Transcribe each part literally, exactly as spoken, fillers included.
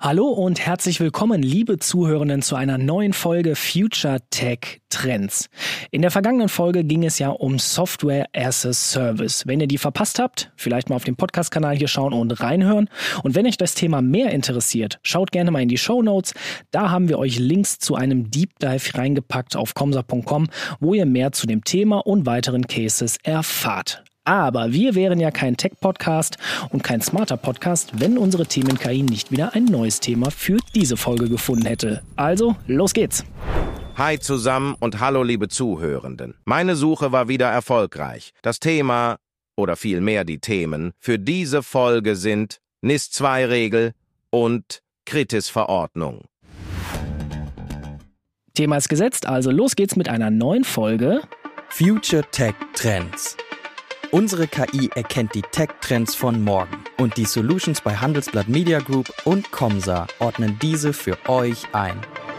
Hallo und herzlich willkommen, liebe Zuhörenden, zu einer neuen Folge Future Tech Trends. In der vergangenen Folge ging es ja um Software as a Service. Wenn ihr die verpasst habt, vielleicht mal auf dem Podcast-Kanal hier schauen und reinhören. Und wenn euch das Thema mehr interessiert, schaut gerne mal in die Shownotes. Da haben wir euch Links zu einem Deep Dive reingepackt auf comsa punkt com, wo ihr mehr zu dem Thema und weiteren Cases erfahrt. Aber wir wären ja kein Tech-Podcast und kein smarter Podcast, wenn unsere Themen-K I nicht wieder ein neues Thema für diese Folge gefunden hätte. Also, los geht's! Hi zusammen und hallo liebe Zuhörenden. Meine Suche war wieder erfolgreich. Das Thema, oder vielmehr die Themen, für diese Folge sind N I S zwei Regel und C R I T E S-Verordnung. Thema ist gesetzt, also los geht's mit einer neuen Folge Future Tech Trends. Unsere K I erkennt die Tech-Trends von morgen und die Solutions bei Handelsblatt Media Group und Comsa ordnen diese für euch ein.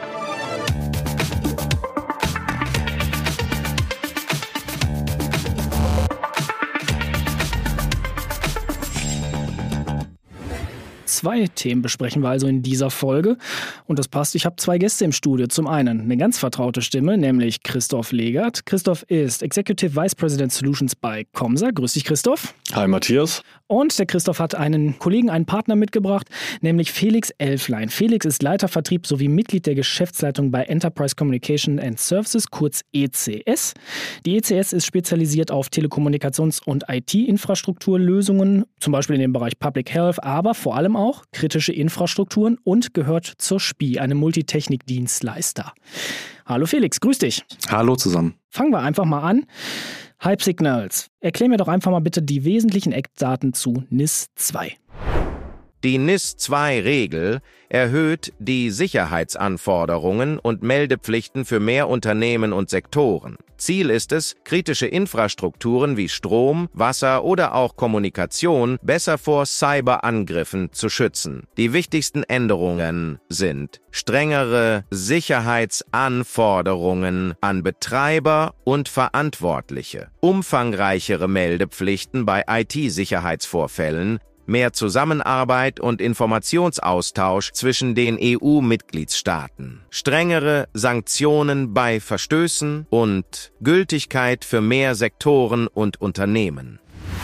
Zwei Themen besprechen wir also in dieser Folge. Und das passt, ich habe zwei Gäste im Studio. Zum einen eine ganz vertraute Stimme, nämlich Christoph Legert. Christoph ist Executive Vice President Solutions bei Comsa. Grüß dich, Christoph. Hi, Matthias. Und der Christoph hat einen Kollegen, einen Partner mitgebracht, nämlich Felix Elflein. Felix ist Leiter Vertrieb sowie Mitglied der Geschäftsleitung bei Enterprise Communication and Services, kurz E C S. Die E C S ist spezialisiert auf Telekommunikations- und I T-Infrastrukturlösungen, zum Beispiel in dem Bereich Public Health, aber vor allem auch kritische Infrastrukturen und gehört zur S P I, einem Multitechnik-Dienstleister. Hallo Felix, grüß dich. Hallo zusammen. Fangen wir einfach mal an. Hype Signals. Erklär mir doch einfach mal bitte die wesentlichen Eckdaten zu N I S zwei. Die N I S zwei Regel erhöht die Sicherheitsanforderungen und Meldepflichten für mehr Unternehmen und Sektoren. Ziel ist es, kritische Infrastrukturen wie Strom, Wasser oder auch Kommunikation besser vor Cyberangriffen zu schützen. Die wichtigsten Änderungen sind strengere Sicherheitsanforderungen an Betreiber und Verantwortliche, umfangreichere Meldepflichten bei I T-Sicherheitsvorfällen, mehr Zusammenarbeit und Informationsaustausch zwischen den E U-Mitgliedstaaten, strengere Sanktionen bei Verstößen und Gültigkeit für mehr Sektoren und Unternehmen.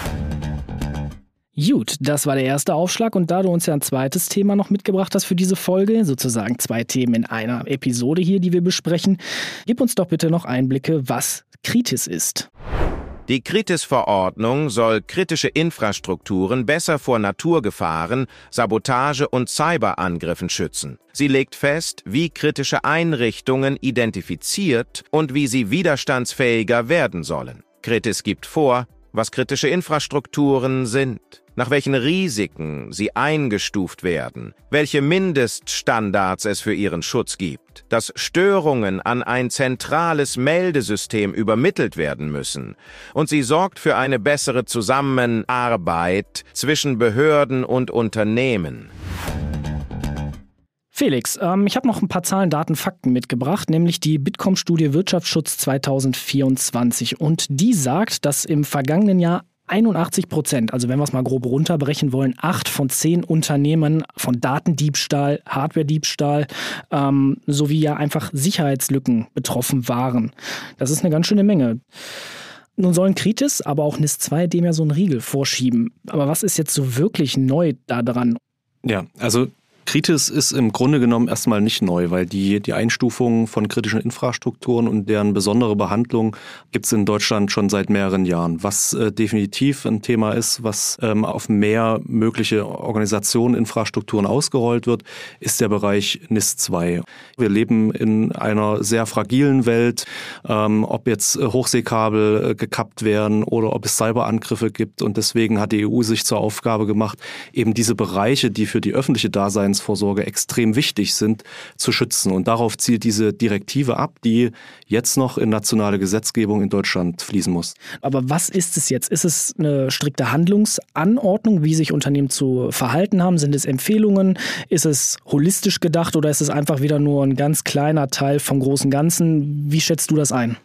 Gut, das war der erste Aufschlag und da du uns ja ein zweites Thema noch mitgebracht hast für diese Folge, sozusagen zwei Themen in einer Episode hier, die wir besprechen, gib uns doch bitte noch Einblicke, was C R I T E S ist. Die C R I T E S-Verordnung soll kritische Infrastrukturen besser vor Naturgefahren, Sabotage und Cyberangriffen schützen. Sie legt fest, wie kritische Einrichtungen identifiziert und wie sie widerstandsfähiger werden sollen. C R I T E S gibt vor, was kritische Infrastrukturen sind, nach welchen Risiken sie eingestuft werden, welche Mindeststandards es für ihren Schutz gibt, dass Störungen an ein zentrales Meldesystem übermittelt werden müssen und sie sorgt für eine bessere Zusammenarbeit zwischen Behörden und Unternehmen. Felix, ähm, ich habe noch ein paar Zahlen, Daten, Fakten mitgebracht, nämlich die Bitkom-Studie Wirtschaftsschutz zwanzig vierundzwanzig. Und die sagt, dass im vergangenen Jahr einundachtzig Prozent, also wenn wir es mal grob runterbrechen wollen, acht von zehn Unternehmen von Datendiebstahl, Hardwarediebstahl ähm, sowie ja einfach Sicherheitslücken betroffen waren. Das ist eine ganz schöne Menge. Nun sollen C R I T E S, aber auch N I S zwei dem ja so einen Riegel vorschieben. Aber was ist jetzt so wirklich neu da dran? Ja, also C R I T E S ist im Grunde genommen erstmal nicht neu, weil die, die Einstufung von kritischen Infrastrukturen und deren besondere Behandlung gibt es in Deutschland schon seit mehreren Jahren. Was äh, definitiv ein Thema ist, was ähm, auf mehr mögliche Organisationen, Infrastrukturen ausgerollt wird, ist der Bereich N I S zwei. Wir leben in einer sehr fragilen Welt, ähm, ob jetzt Hochseekabel äh, gekappt werden oder ob es Cyberangriffe gibt, und deswegen hat die E U sich zur Aufgabe gemacht, eben diese Bereiche, die für die öffentliche Dasein Vorsorge extrem wichtig sind, zu schützen. Und darauf zielt diese Direktive ab, die jetzt noch in nationale Gesetzgebung in Deutschland fließen muss. Aber was ist es jetzt? Ist es eine strikte Handlungsanordnung, wie sich Unternehmen zu verhalten haben? Sind es Empfehlungen? Ist es holistisch gedacht oder ist es einfach wieder nur ein ganz kleiner Teil vom großen Ganzen? Wie schätzt du das ein?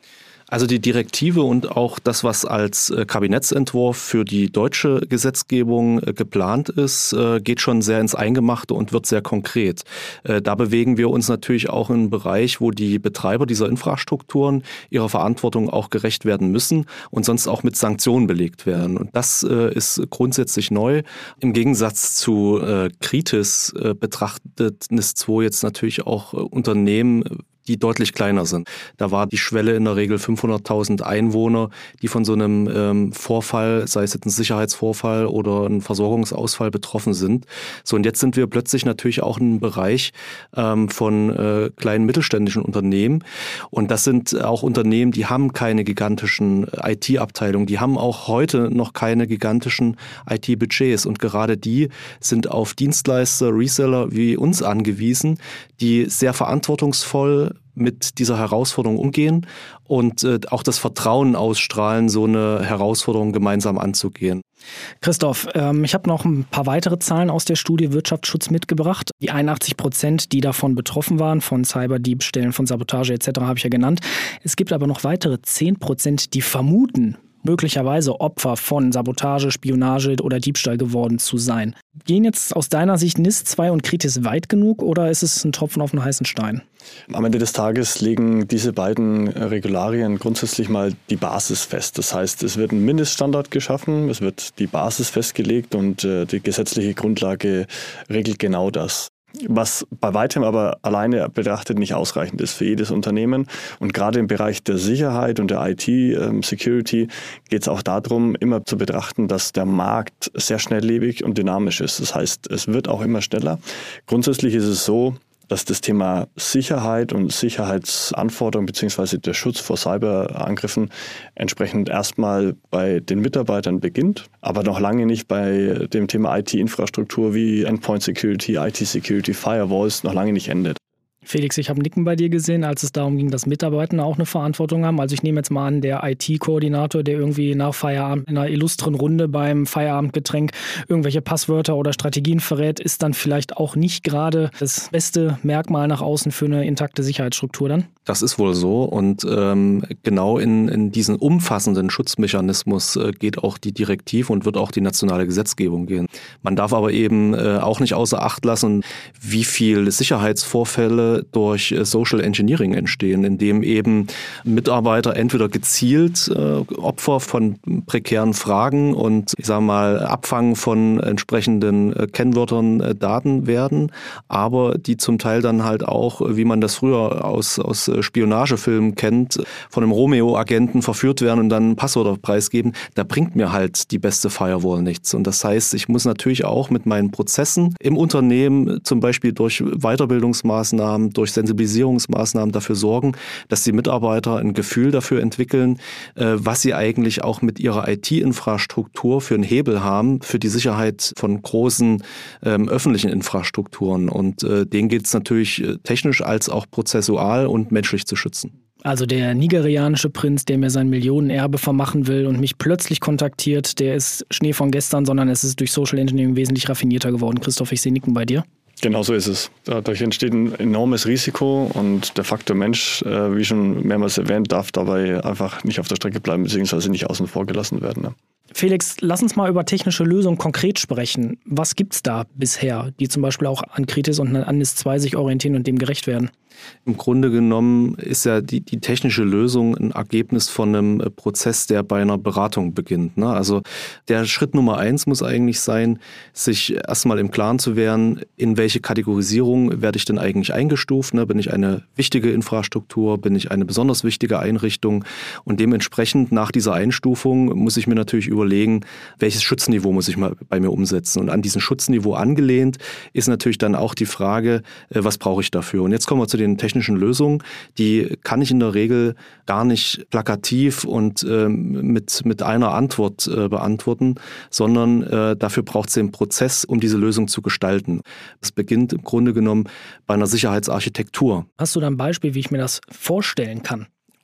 Also die Direktive und auch das, was als Kabinettsentwurf für die deutsche Gesetzgebung geplant ist, geht schon sehr ins Eingemachte und wird sehr konkret. Da bewegen wir uns natürlich auch in einem Bereich, wo die Betreiber dieser Infrastrukturen ihrer Verantwortung auch gerecht werden müssen und sonst auch mit Sanktionen belegt werden. Und das ist grundsätzlich neu. Im Gegensatz zu Kritis betrachtet N I S zwei jetzt natürlich auch Unternehmen, die deutlich kleiner sind. Da war die Schwelle in der Regel fünfhunderttausend Einwohner, die von so einem ähm, Vorfall, sei es jetzt ein Sicherheitsvorfall oder ein Versorgungsausfall betroffen sind. So, und jetzt sind wir plötzlich natürlich auch in einem Bereich ähm, von äh, kleinen mittelständischen Unternehmen. Und das sind auch Unternehmen, die haben keine gigantischen I T-Abteilungen, die haben auch heute noch keine gigantischen I T-Budgets. Und gerade die sind auf Dienstleister, Reseller wie uns angewiesen, die sehr verantwortungsvoll mit dieser Herausforderung umgehen und äh, auch das Vertrauen ausstrahlen, so eine Herausforderung gemeinsam anzugehen. Christoph, ähm, ich habe noch ein paar weitere Zahlen aus der Studie Wirtschaftsschutz mitgebracht. Die einundachtzig Prozent, die davon betroffen waren, von Cyberdiebstählen, von Sabotage et cetera, habe ich ja genannt. Es gibt aber noch weitere zehn Prozent, die vermuten, möglicherweise Opfer von Sabotage, Spionage oder Diebstahl geworden zu sein. Gehen jetzt aus deiner Sicht N I S zwei und Kritis weit genug oder ist es ein Tropfen auf einen heißen Stein? Am Ende des Tages legen diese beiden Regularien grundsätzlich mal die Basis fest. Das heißt, es wird ein Mindeststandard geschaffen, es wird die Basis festgelegt und äh, die gesetzliche Grundlage regelt genau das. Was bei weitem aber alleine betrachtet nicht ausreichend ist für jedes Unternehmen. Und gerade im Bereich der Sicherheit und der I T-Security geht es auch darum, immer zu betrachten, dass der Markt sehr schnelllebig und dynamisch ist. Das heißt, es wird auch immer schneller. Grundsätzlich ist es so, dass das Thema Sicherheit und Sicherheitsanforderungen bzw. der Schutz vor Cyberangriffen entsprechend erstmal bei den Mitarbeitern beginnt, aber noch lange nicht bei dem Thema I T-Infrastruktur wie Endpoint Security, I T-Security, Firewalls noch lange nicht endet. Felix, ich habe Nicken bei dir gesehen, als es darum ging, dass Mitarbeiter auch eine Verantwortung haben. Also ich nehme jetzt mal an, der I T-Koordinator, der irgendwie nach Feierabend in einer illustren Runde beim Feierabendgetränk irgendwelche Passwörter oder Strategien verrät, ist dann vielleicht auch nicht gerade das beste Merkmal nach außen für eine intakte Sicherheitsstruktur dann? Das ist wohl so und ähm, genau in, in diesen umfassenden Schutzmechanismus äh, geht auch die Direktive und wird auch die nationale Gesetzgebung gehen. Man darf aber eben äh, auch nicht außer Acht lassen, wie viel Sicherheitsvorfälle durch äh, Social Engineering entstehen, indem eben Mitarbeiter entweder gezielt äh, Opfer von prekären Fragen und ich sage mal Abfangen von entsprechenden äh, Kennwörtern äh, Daten werden, aber die zum Teil dann halt auch, wie man das früher aus, aus Spionagefilmen kennt, von einem Romeo-Agenten verführt werden und dann Passwörter preisgeben, da bringt mir halt die beste Firewall nichts. Und das heißt, ich muss natürlich auch mit meinen Prozessen im Unternehmen, zum Beispiel durch Weiterbildungsmaßnahmen, durch Sensibilisierungsmaßnahmen dafür sorgen, dass die Mitarbeiter ein Gefühl dafür entwickeln, was sie eigentlich auch mit ihrer I T-Infrastruktur für einen Hebel haben, für die Sicherheit von großen ähm, öffentlichen Infrastrukturen. Und äh, denen geht es natürlich technisch als auch prozessual und menschlich zu schützen. Also der nigerianische Prinz, der mir sein Millionenerbe vermachen will und mich plötzlich kontaktiert, der ist Schnee von gestern, sondern es ist durch Social Engineering wesentlich raffinierter geworden. Christoph, ich sehe Nicken bei dir. Genau so ist es. Dadurch entsteht ein enormes Risiko und der Faktor Mensch, wie schon mehrmals erwähnt, darf dabei einfach nicht auf der Strecke bleiben bzw. nicht außen vor gelassen werden. Ne? Felix, lass uns mal über technische Lösungen konkret sprechen. Was gibt es da bisher, die zum Beispiel auch an Kritis und an N I S zwei sich orientieren und dem gerecht werden? Im Grunde genommen ist ja die, die technische Lösung ein Ergebnis von einem Prozess, der bei einer Beratung beginnt. Ne? Also der Schritt Nummer eins muss eigentlich sein, sich erstmal im Klaren zu werden, in welche Kategorisierung werde ich denn eigentlich eingestuft. Ne? Bin ich eine wichtige Infrastruktur, bin ich eine besonders wichtige Einrichtung? Und dementsprechend nach dieser Einstufung muss ich mir natürlich überlegen, welches Schutzniveau muss ich mal bei mir umsetzen. Und an diesem Schutzniveau angelehnt ist natürlich dann auch die Frage, was brauche ich dafür? Und jetzt kommen wir zu den technischen Lösungen, die kann ich in der Regel gar nicht plakativ und äh, mit, mit einer Antwort äh, beantworten, sondern äh, dafür braucht es den Prozess, um diese Lösung zu gestalten. Es beginnt im Grunde genommen bei einer Sicherheitsarchitektur. Hast du da ein Beispiel, wie ich mir das vorstellen kann?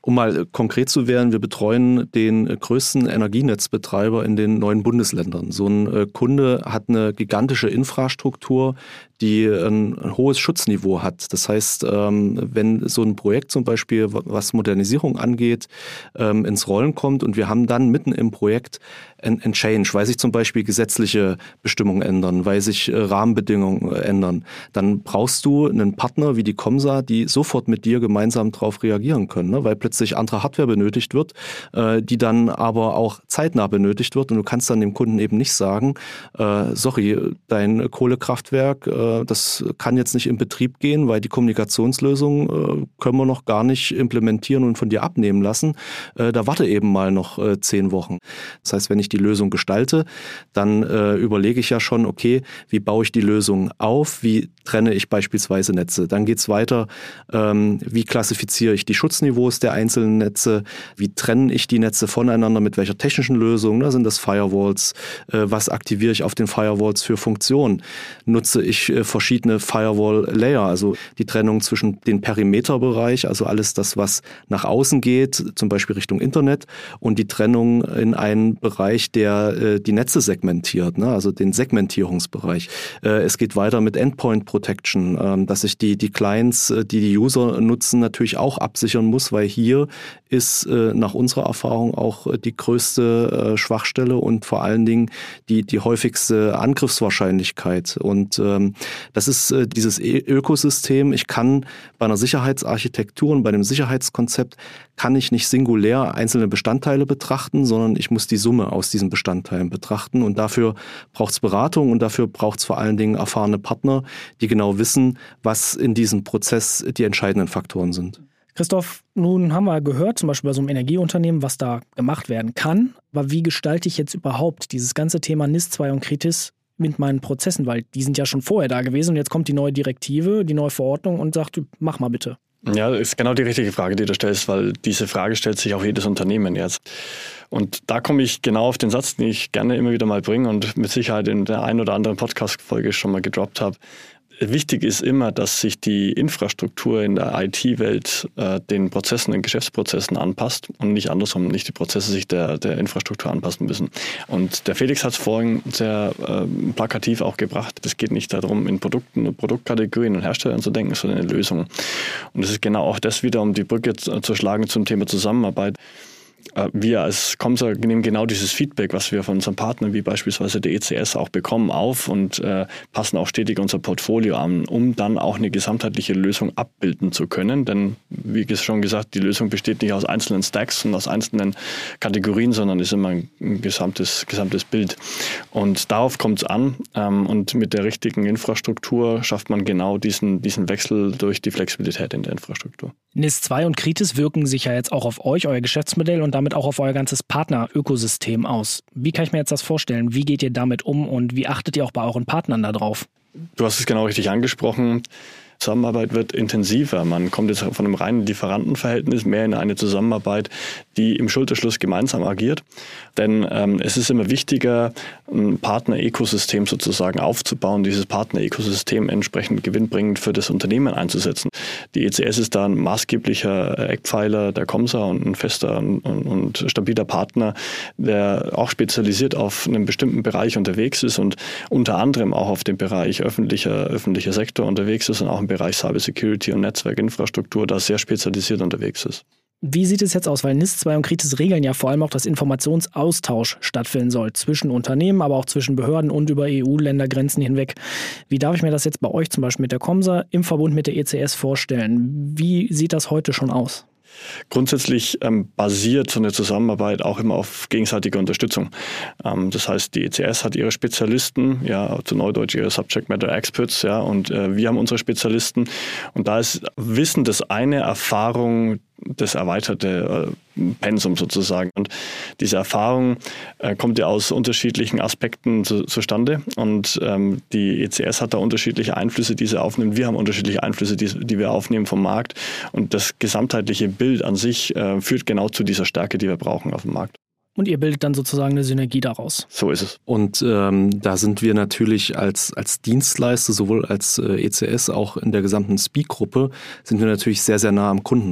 Um mal konkret zu werden, wir betreuen den größten Energienetzbetreiber in den neuen Bundesländern. So ein Kunde hat eine gigantische Infrastruktur, die ein, ein hohes Schutzniveau hat. Das heißt, wenn so ein Projekt zum Beispiel, was Modernisierung angeht, ins Rollen kommt und wir haben dann mitten im Projekt ein, ein Change, weil sich zum Beispiel gesetzliche Bestimmungen ändern, weil sich Rahmenbedingungen ändern, dann brauchst du einen Partner wie die Comsa, die sofort mit dir gemeinsam darauf reagieren können, ne? Weil plötzlich andere Hardware benötigt wird, äh, die dann aber auch zeitnah benötigt wird und du kannst dann dem Kunden eben nicht sagen, äh, sorry, dein Kohlekraftwerk, äh, das kann jetzt nicht in Betrieb gehen, weil die Kommunikationslösung äh, können wir noch gar nicht implementieren und von dir abnehmen lassen. Äh, da warte eben mal noch äh, zehn Wochen. Das heißt, wenn ich die Lösung gestalte, dann äh, überlege ich ja schon, okay, wie baue ich die Lösung auf, wie trenne ich beispielsweise Netze. Dann geht es weiter, ähm, wie klassifiziere ich die Schutzniveaus der einzelnen Netze, wie trenne ich die Netze voneinander, mit welcher technischen Lösung, ne? Sind das Firewalls, äh, was aktiviere ich auf den Firewalls für Funktionen, nutze ich äh, verschiedene Firewall-Layer, also die Trennung zwischen den Perimeterbereich, also alles das, was nach außen geht, zum Beispiel Richtung Internet, und die Trennung in einen Bereich, der äh, die Netze segmentiert, ne? Also den Segmentierungsbereich. Äh, es geht weiter mit Endpoint Protection, äh, dass ich die, die Clients, äh, die die User nutzen, natürlich auch absichern muss, weil hier ist äh, nach unserer Erfahrung auch äh, die größte äh, Schwachstelle und vor allen Dingen die, die häufigste Angriffswahrscheinlichkeit. Und ähm, das ist äh, dieses e- Ökosystem. Ich kann bei einer Sicherheitsarchitektur und bei einem Sicherheitskonzept kann ich nicht singulär einzelne Bestandteile betrachten, sondern ich muss die Summe aus diesen Bestandteilen betrachten. Und dafür braucht es Beratung und dafür braucht es vor allen Dingen erfahrene Partner, die genau wissen, was in diesem Prozess die entscheidenden Faktoren sind. Christoph, nun haben wir gehört, zum Beispiel bei so einem Energieunternehmen, was da gemacht werden kann. Aber wie gestalte ich jetzt überhaupt dieses ganze Thema N I S zwei und Kritis mit meinen Prozessen? Weil die sind ja schon vorher da gewesen und jetzt kommt die neue Direktive, die neue Verordnung und sagt, mach mal bitte. Ja, das ist genau die richtige Frage, die du stellst, weil diese Frage stellt sich auch jedes Unternehmen jetzt. Und da komme ich genau auf den Satz, den ich gerne immer wieder mal bringe und mit Sicherheit in der einen oder anderen Podcast-Folge schon mal gedroppt habe. Wichtig ist immer, dass sich die Infrastruktur in der I T-Welt äh, den Prozessen, den Geschäftsprozessen anpasst und nicht andersrum, nicht die Prozesse sich der, der Infrastruktur anpassen müssen. Und der Felix hat es vorhin sehr äh, plakativ auch gebracht. Es geht nicht darum, in Produkten, Produktkategorien und Herstellern zu denken, sondern in Lösungen. Und es ist genau auch das wieder, um die Brücke zu, zu schlagen zum Thema Zusammenarbeit. Wir als Comsa nehmen genau dieses Feedback, was wir von unseren Partnern wie beispielsweise der E C S auch bekommen, auf und äh, passen auch stetig unser Portfolio an, um dann auch eine gesamtheitliche Lösung abbilden zu können. Denn wie schon gesagt, die Lösung besteht nicht aus einzelnen Stacks und aus einzelnen Kategorien, sondern ist immer ein gesamtes, gesamtes Bild. Und darauf kommt es an. Ähm, und mit der richtigen Infrastruktur schafft man genau diesen, diesen Wechsel durch die Flexibilität in der Infrastruktur. N I S zwei und Kritis wirken sich ja jetzt auch auf euch, euer Geschäftsmodell und damit auch auf euer ganzes Partnerökosystem aus. Wie kann ich mir jetzt das vorstellen? Wie geht ihr damit um und wie achtet ihr auch bei euren Partnern da drauf? Du hast es genau richtig angesprochen. Zusammenarbeit wird intensiver. Man kommt jetzt von einem reinen Lieferantenverhältnis mehr in eine Zusammenarbeit, die im Schulterschluss gemeinsam agiert. Denn ähm, es ist immer wichtiger, ein Partner-Ökosystem sozusagen aufzubauen, dieses Partner-Ökosystem entsprechend gewinnbringend für das Unternehmen einzusetzen. Die E C S ist da ein maßgeblicher Eckpfeiler der Comsa und ein fester und, und stabiler Partner, der auch spezialisiert auf einen bestimmten Bereich unterwegs ist und unter anderem auch auf dem Bereich öffentlicher, öffentlicher Sektor unterwegs ist und auch im Bereich Cybersecurity und Netzwerkinfrastruktur da sehr spezialisiert unterwegs ist. Wie sieht es jetzt aus? Weil N I S zwei und Kritis regeln ja vor allem auch, dass Informationsaustausch stattfinden soll zwischen Unternehmen, aber auch zwischen Behörden und über E U-Ländergrenzen hinweg. Wie darf ich mir das jetzt bei euch zum Beispiel mit der Comsa im Verbund mit der E C S vorstellen? Wie sieht das heute schon aus? Grundsätzlich ähm, basiert so eine Zusammenarbeit auch immer auf gegenseitiger Unterstützung. Ähm, das heißt, die E C S hat ihre Spezialisten, ja, zu Neudeutsch ihre Subject Matter Experts, ja, und äh, wir haben unsere Spezialisten. Und da ist Wissen das eine, Erfahrung das erweiterte äh, Pensum sozusagen. Und diese Erfahrung äh, kommt ja aus unterschiedlichen Aspekten zu, zustande. Und ähm, die E C S hat da unterschiedliche Einflüsse, die sie aufnimmt. Wir haben unterschiedliche Einflüsse, die, die wir aufnehmen vom Markt. Und das gesamtheitliche Bild an sich äh, führt genau zu dieser Stärke, die wir brauchen auf dem Markt. Und ihr bildet dann sozusagen eine Synergie daraus. So ist es. Und ähm, da sind wir natürlich als, als Dienstleister, sowohl als äh, E C S, auch in der gesamten Speak-Gruppe, sind wir natürlich sehr, sehr nah am Kunden dran.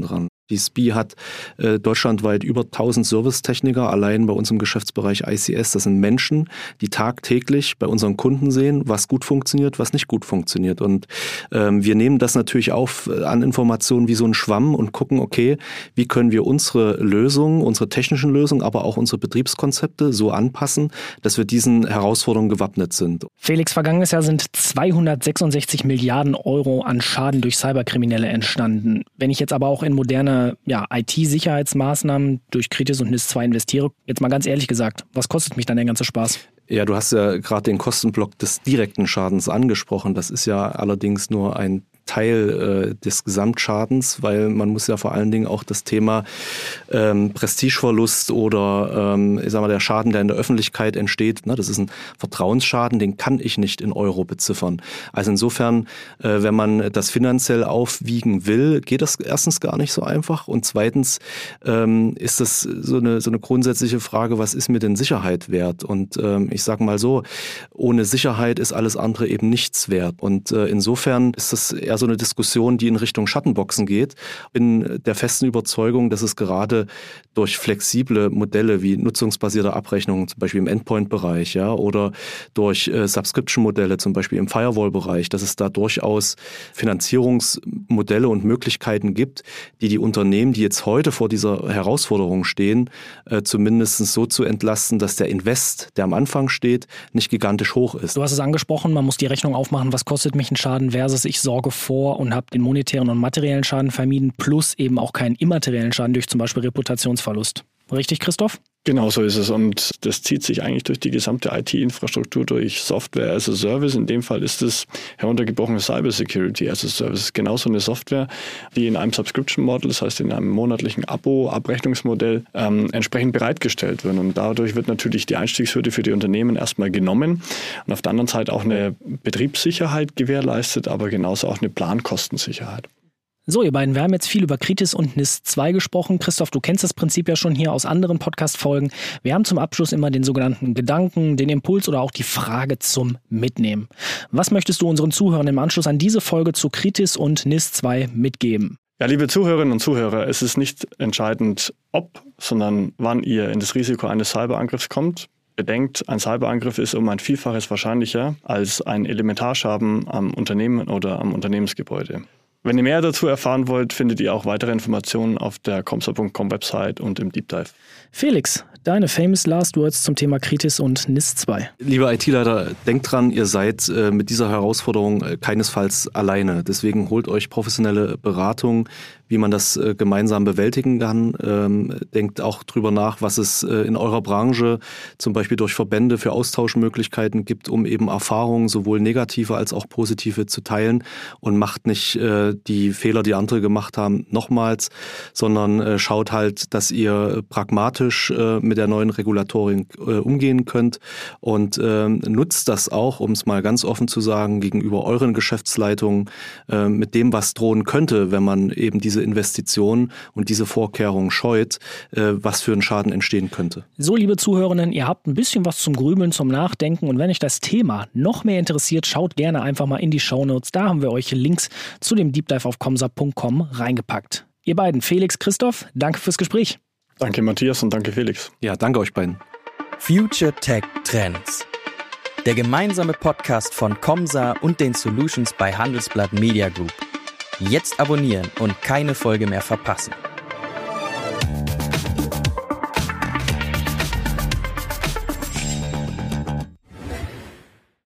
Die S P I hat äh, deutschlandweit über tausend Servicetechniker, allein bei uns im Geschäftsbereich I C S. Das sind Menschen, die tagtäglich bei unseren Kunden sehen, was gut funktioniert, was nicht gut funktioniert. Und ähm, wir nehmen das natürlich auf an Informationen wie so ein Schwamm und gucken, okay, wie können wir unsere Lösungen, unsere technischen Lösungen, aber auch unsere Betriebskonzepte so anpassen, dass wir diesen Herausforderungen gewappnet sind. Felix, vergangenes Jahr sind zweihundertsechsundsechzig Milliarden Euro an Schaden durch Cyberkriminelle entstanden. Wenn ich jetzt aber auch in moderne ja, I T-Sicherheitsmaßnahmen durch Kritis und N I S zwei investiere, jetzt mal ganz ehrlich gesagt, was kostet mich dann der ganze Spaß? Ja, du hast ja gerade den Kostenblock des direkten Schadens angesprochen. Das ist ja allerdings nur ein Teil äh, des Gesamtschadens, weil man muss ja vor allen Dingen auch das Thema ähm, Prestigeverlust oder ähm, ich sag mal, der Schaden, der in der Öffentlichkeit entsteht, ne, das ist ein Vertrauensschaden, den kann ich nicht in Euro beziffern. Also insofern, äh, wenn man das finanziell aufwiegen will, geht das erstens gar nicht so einfach und zweitens ähm, ist das so eine, so eine grundsätzliche Frage, was ist mir denn Sicherheit wert? Und ähm, ich sage mal so, ohne Sicherheit ist alles andere eben nichts wert. Und äh, insofern ist das eher so eine Diskussion, die in Richtung Schattenboxen geht. Bin der festen Überzeugung, dass es gerade durch flexible Modelle wie nutzungsbasierte Abrechnungen, zum Beispiel im Endpoint-Bereich, ja, oder durch äh, Subscription-Modelle, zum Beispiel im Firewall-Bereich, dass es da durchaus Finanzierungsmodelle und Möglichkeiten gibt, die die Unternehmen, die jetzt heute vor dieser Herausforderung stehen, äh, zumindest so zu entlasten, dass der Invest, der am Anfang steht, nicht gigantisch hoch ist. Du hast es angesprochen, man muss die Rechnung aufmachen, was kostet mich ein Schaden versus ich sorge vor und habe den monetären und materiellen Schaden vermieden, plus eben auch keinen immateriellen Schaden durch zum Beispiel Reputationsverlust. Richtig, Christoph? Genau so ist es und das zieht sich eigentlich durch die gesamte I T-Infrastruktur, durch Software as a Service. In dem Fall ist es heruntergebrochen Cyber Security as a Service. Genauso eine Software, die in einem Subscription Model, das heißt in einem monatlichen Abo-Abrechnungsmodell ähm, entsprechend bereitgestellt wird. Und dadurch wird natürlich die Einstiegshürde für die Unternehmen erstmal genommen und auf der anderen Seite auch eine Betriebssicherheit gewährleistet, aber genauso auch eine Plankostensicherheit. So, ihr beiden, wir haben jetzt viel über Kritis und N I S zwei gesprochen. Christoph, du kennst das Prinzip ja schon hier aus anderen Podcast-Folgen. Wir haben zum Abschluss immer den sogenannten Gedanken, den Impuls oder auch die Frage zum Mitnehmen. Was möchtest du unseren Zuhörern im Anschluss an diese Folge zu Kritis und N I S zwei mitgeben? Ja, liebe Zuhörerinnen und Zuhörer, es ist nicht entscheidend, ob, sondern wann ihr in das Risiko eines Cyberangriffs kommt. Bedenkt, ein Cyberangriff ist um ein Vielfaches wahrscheinlicher als ein Elementarschaden am Unternehmen oder am Unternehmensgebäude. Wenn ihr mehr dazu erfahren wollt, findet ihr auch weitere Informationen auf der comsa punkt com Website und im Deep Dive. Felix, deine famous last words zum Thema Kritis und N I S zwei. Liebe I T-Leiter, denkt dran, ihr seid äh, mit dieser Herausforderung äh, keinesfalls alleine. Deswegen holt euch professionelle Beratung, wie man das äh, gemeinsam bewältigen kann. Ähm, denkt auch drüber nach, was es äh, in eurer Branche zum Beispiel durch Verbände für Austauschmöglichkeiten gibt, um eben Erfahrungen sowohl negative als auch positive zu teilen und macht nicht äh, die Fehler, die andere gemacht haben, nochmals, sondern äh, schaut halt, dass ihr pragmatisch äh, mit der neuen Regulatorik äh, umgehen könnt und äh, nutzt das auch, um es mal ganz offen zu sagen, gegenüber euren Geschäftsleitungen äh, mit dem, was drohen könnte, wenn man eben diese Investitionen und diese Vorkehrungen scheut, äh, was für einen Schaden entstehen könnte. So, liebe Zuhörerinnen, ihr habt ein bisschen was zum Grübeln, zum Nachdenken und wenn euch das Thema noch mehr interessiert, schaut gerne einfach mal in die Shownotes. Da haben wir euch Links zu dem Deep Dive auf comsa punkt com reingepackt. Ihr beiden, Felix, Christoph, danke fürs Gespräch. Danke Matthias und danke Felix. Ja, danke euch beiden. Future Tech Trends. Der gemeinsame Podcast von Comsa und den Solutions bei Handelsblatt Media Group. Jetzt abonnieren und keine Folge mehr verpassen.